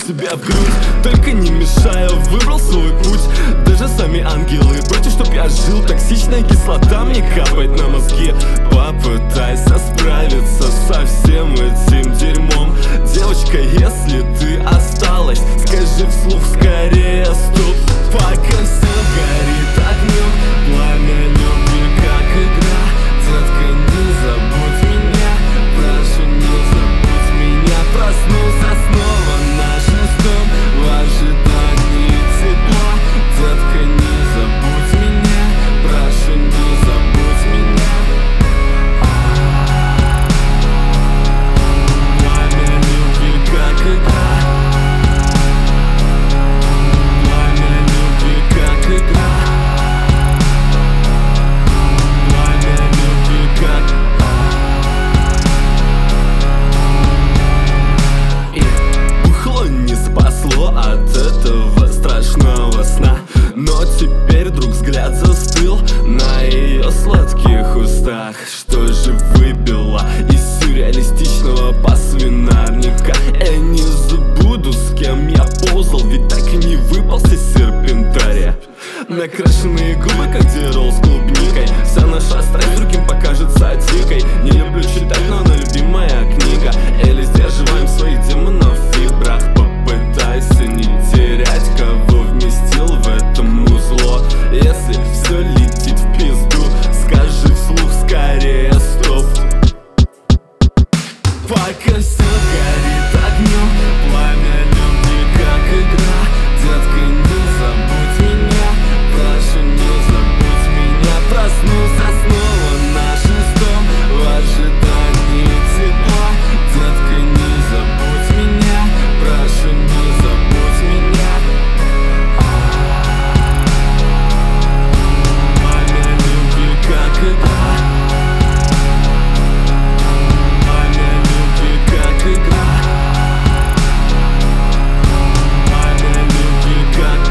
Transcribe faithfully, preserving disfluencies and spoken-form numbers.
себя в грудь, только не мешая, выбрал свой путь. Даже сами ангелы против, чтоб я жил. Токсичная кислота мне капает на мозги. Попытайся справиться со всем этим дерьмом. Девочка, если ты осталась, скажи вслух скорее стоп. Пока все горит огнем, пламя любви как игра. Детка, не забудь меня, прошу, не забудь меня. Проснулся снова наш дом в ожидании тепла. Детка, не забудь меня, прошу, не забудь меня. Пламя любви как игра. Пламя любви как игра. Пламя любви как Бухло не спасло от этого страшного сна. Но теперь вдруг взгляд застыл на ее сладких устах. Что же выбило из сюрреалистичного посвинарника? Я не забуду, с кем я ползал, ведь так и не выпался из серпентария. Накрашенные губы, как дирол с клубникой. Вся наша страсть другим покажется дикой. Не люблю читать, но она любимая книга. Или сдерживаем своих демонов в фибрах. Попытайся не терять, кого вместил в этом узло. Если все летит в пизду, скажи вслух скорее стоп. Пока все горит огнем, пламя любви как игра. Детка, не забудь меня, прошу, не забудь меня. Проснулся снова наш дом в ожидании тепла. Детка, не забудь меня, прошу, не забудь меня. Пламя любви как игра. Пламя любви как игра. Пламя любви как